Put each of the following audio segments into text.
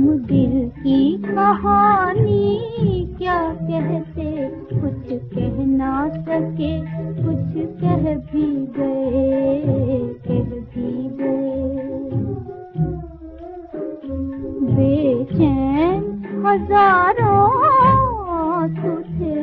दिल की कहानी क्या कहते, कुछ कह ना सके, कुछ कह भी गए, कह भी गए। बेचैन हजारों आंसू थे,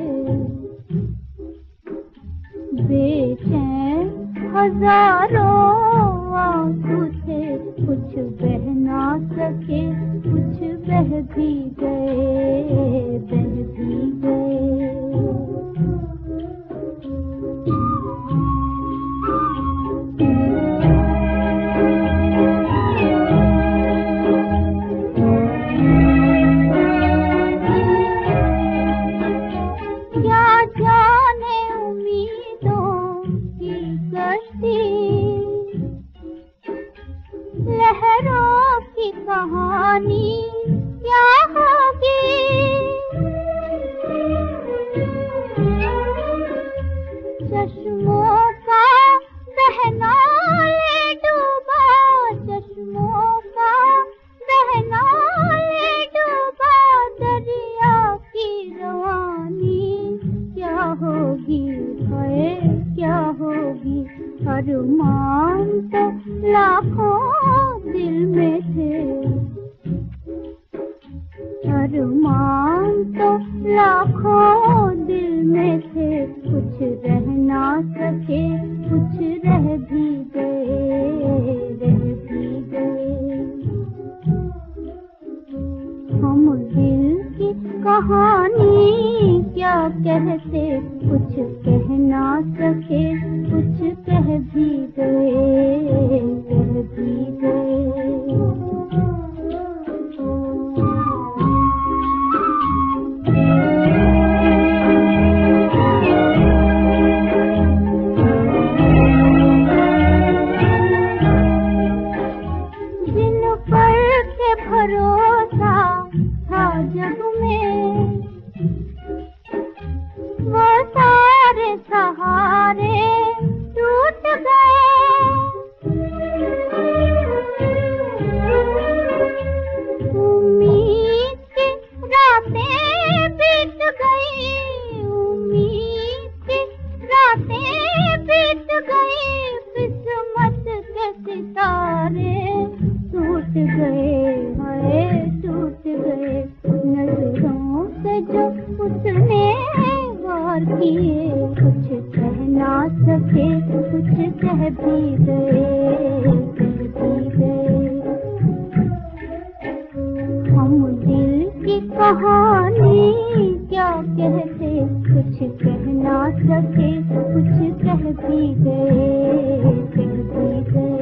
बेचैन हजारों आंसू थे, कुछ बह ना सके, कुछ बह भी गए, बह भी गए। क्या जाने उम्मीदों की कश्ती, लहरों की कहानी क्या होगी। चश्मों का बहना ले डूबा, चश्मों का बहना ले डूबा, दरिया की रवानी क्या होगी, है क्या होगी। अरमान तो लाखों दिल में थे, अरमान तो लाखों दिल में थे, कुछ रह ना सके, कुछ रह भी गए, रह भी गए। हम दिल की कहानी क्या कहते, कुछ कह ना सके, कुछ कह भी गए, कह भी गए। जिन पर के भरोसा था जग में, वो सारे सहारे टूट गए। उम्मीद की रातें बीत गई, उम्मीद की रातें बीत गई, किस्मत के सितारे टूट गए, हाय टूट गए। नजरों से जो उसने वार किए, कुछ कह ना सके, कुछ कह भी गए, कह भी गए। हम दिल की कहानी क्या कहते, कुछ कह ना सके, कुछ कह भी गए, कह भी गए।